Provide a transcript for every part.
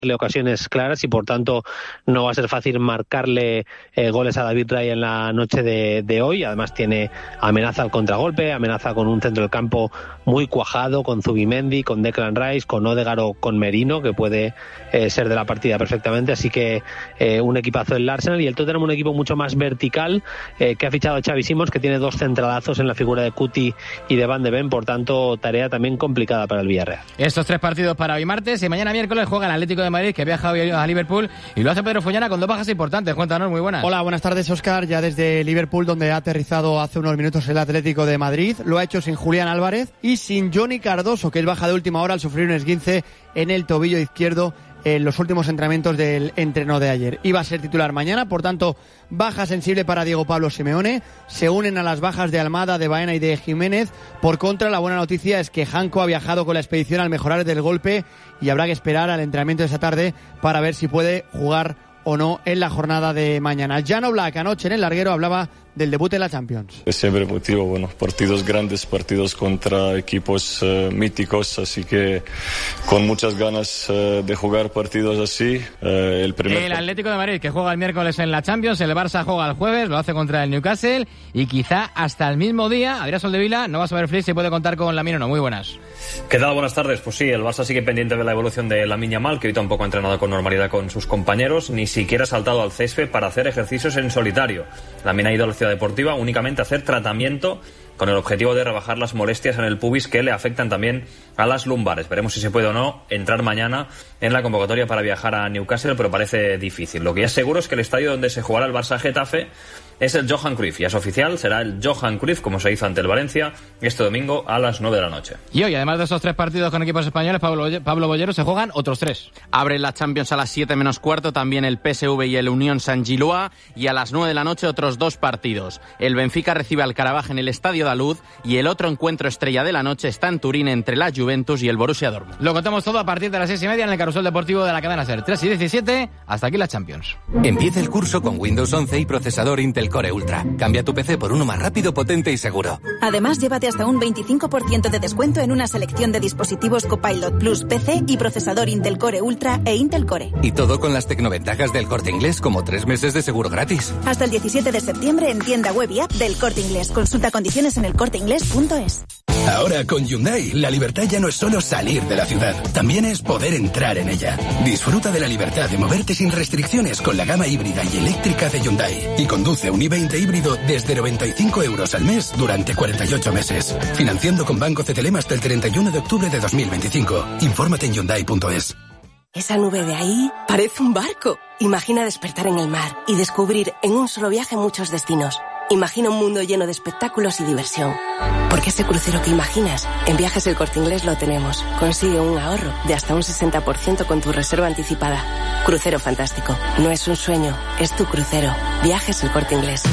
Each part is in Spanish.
ocasiones claras y por tanto no va a ser fácil marcarle goles a David Raya en la noche de hoy. Además tiene amenaza al contragolpe, amenaza con un centro del campo muy cuajado, con Zubimendi, con Declan Rice, con Odegaard o con Merino, que puede ser de la partida perfectamente. Así que un equipazo del Arsenal, y el Tottenham un equipo mucho más vertical, que ha fichado a Xavi Simons, que tiene dos centralazos en la figura de Cuti y de Van de Ven, por tanto tarea también complicada para el Villarreal. Estos 3 partidos para hoy martes, y mañana miércoles juega el Atlético de Madrid, que viaja hoy a Liverpool, y lo hace Pedro Follana con 2 bajas importantes. Cuéntanos, muy buenas. Hola, buenas tardes, Óscar. Ya desde Liverpool, donde ha aterrizado hace unos minutos el Atlético de Madrid, lo ha hecho sin Julián Álvarez y sin Johnny Cardoso, que es baja de última hora al sufrir un esguince en el tobillo izquierdo en los últimos entrenamientos del entreno de ayer. Iba a ser titular mañana, por tanto, baja sensible para Diego Pablo Simeone. Se unen a las bajas de Almada, de Baena y de Jiménez. Por contra, la buena noticia es que Janko ha viajado con la expedición al mejorar del golpe y habrá que esperar al entrenamiento de esta tarde para ver si puede jugar o no en la jornada de mañana. Jan Oblak anoche en el larguero hablaba del debut en la Champions. Es siempre motivo, bueno, partidos grandes, partidos contra equipos míticos, así que con muchas ganas de jugar partidos así. El Atlético de Madrid, que juega el miércoles en la Champions, el Barça juega el jueves, lo hace contra el Newcastle, y quizá hasta el mismo día, Adrián Soldevila, no va a saber Flick si puede contar con Lamine o no. Muy buenas. ¿Qué tal? Buenas tardes. Pues sí, el Barça sigue pendiente de la evolución de Lamine Yamal, que hoy tampoco ha entrenado con normalidad con sus compañeros, ni siquiera ha saltado al césped para hacer ejercicios en solitario. Lamine ha ido a la Ciudad Deportiva únicamente a hacer tratamiento con el objetivo de rebajar las molestias en el pubis que le afectan también a las lumbares. Veremos si se puede o no entrar mañana en la convocatoria para viajar a Newcastle, pero parece difícil. Lo que ya es seguro es que el estadio donde se jugará el Barça-Getafe es el Johan Cruyff. Ya es oficial, será el Johan Cruyff, como se hizo ante el Valencia, este domingo a las 9 de la noche. Y hoy, además de esos 3 partidos con equipos españoles, Pablo Bollero, se juegan otros 3. Abre la Champions a las 7 menos cuarto, también el PSV y el Unión Saint-Gilloise, y a las 9 de la noche otros 2 partidos. El Benfica recibe al Karabaj en el Estadio Daluz, y el otro encuentro estrella de la noche está en Turín entre la Juventus y el Borussia Dortmund. Lo contamos todo a partir de las 6:30 en el Carrusel Deportivo de la cadena SER. 3:17, hasta aquí la Champions. Empieza el curso con Windows 11 y procesador Intel Core Ultra. Cambia tu PC por uno más rápido, potente y seguro. Además, llévate hasta un 25% de descuento en una selección de dispositivos Copilot Plus PC y procesador Intel Core Ultra e Intel Core. Y todo con las tecnoventajas del Corte Inglés, como 3 meses de seguro gratis. Hasta el 17 de septiembre en tienda web y app del Corte Inglés. Consulta condiciones en elcorteinglés.es. Ahora con Hyundai, la libertad ya no es solo salir de la ciudad, también es poder entrar en ella. Disfruta de la libertad de moverte sin restricciones con la gama híbrida y eléctrica de Hyundai. Y conduce un i20 híbrido desde 95 € al mes durante 48 meses. Financiando con Banco CTLM hasta el 31 de octubre de 2025. Infórmate en Hyundai.es. Esa nube de ahí parece un barco. Imagina despertar en el mar y descubrir en un solo viaje muchos destinos. Imagina un mundo lleno de espectáculos y diversión. Porque ese crucero que imaginas, en Viajes El Corte Inglés lo tenemos. Consigue un ahorro de hasta un 60% con tu reserva anticipada. Crucero fantástico. No es un sueño, es tu crucero. Viajes El Corte Inglés.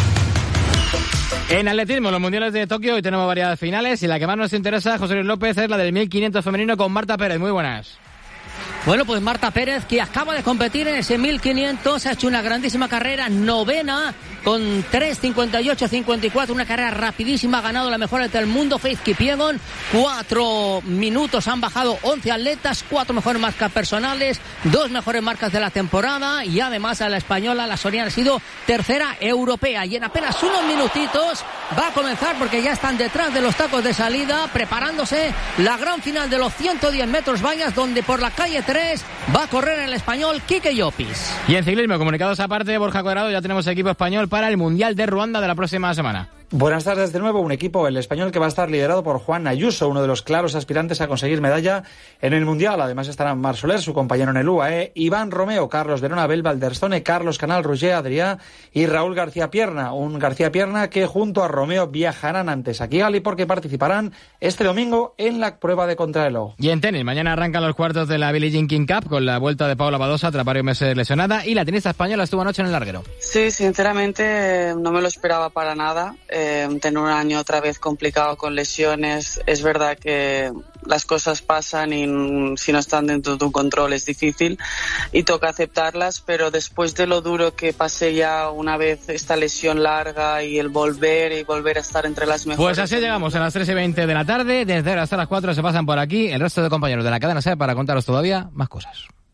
En atletismo, los mundiales de Tokio, hoy tenemos varias finales, y la que más nos interesa, José Luis López, es la del 1500 femenino con Marta Pérez. Muy buenas. Bueno, pues Marta Pérez, que acaba de competir en ese 1500, ha hecho una grandísima carrera, novena, con 3:58:54, una carrera rapidísima, ha ganado la mejor atleta del mundo, Faith Kipyegon. 4 minutos, han bajado 11 atletas, 4 mejores marcas personales, 2 mejores marcas de la temporada, y además a la española, la soriana, ha sido tercera europea, y en apenas unos minutitos va a comenzar, porque ya están detrás de los tacos de salida, preparándose la gran final de los 110 metros vallas, donde por la calle 3 va a correr el español Quique Llopis. Y en ciclismo, comunicados aparte, Borja Cuadrado, ya tenemos equipo español para el Mundial de Ruanda de la próxima semana. Buenas tardes de nuevo. Un equipo, el español, que va a estar liderado por Juan Ayuso, uno de los claros aspirantes a conseguir medalla en el Mundial. Además estarán Marc Soler, su compañero en el UAE, Iván Romeo, Carlos Verona, Abel Valderstone, Carlos Canal, Roger Adrià y Raúl García Pierna. Un García Pierna que junto a Romeo viajarán antes a Kigali, porque participarán este domingo en la prueba de contrarreloj. Y en tenis, mañana arrancan los cuartos de la Billie Jean King Cup con la vuelta de Paula Badosa tras varios meses lesionada, y la tenista española estuvo anoche en el larguero. Sí, sinceramente no me lo esperaba para nada. Tener un año otra vez complicado con lesiones, es verdad que las cosas pasan y si no están dentro de tu control es difícil y toca aceptarlas, pero después de lo duro que pasé ya una vez esta lesión larga y el volver a estar entre las mejores. Pues así llegamos a las 3:20 de la tarde, desde ahora hasta las 4 se pasan por aquí el resto de compañeros de la cadena SER para contaros todavía más cosas.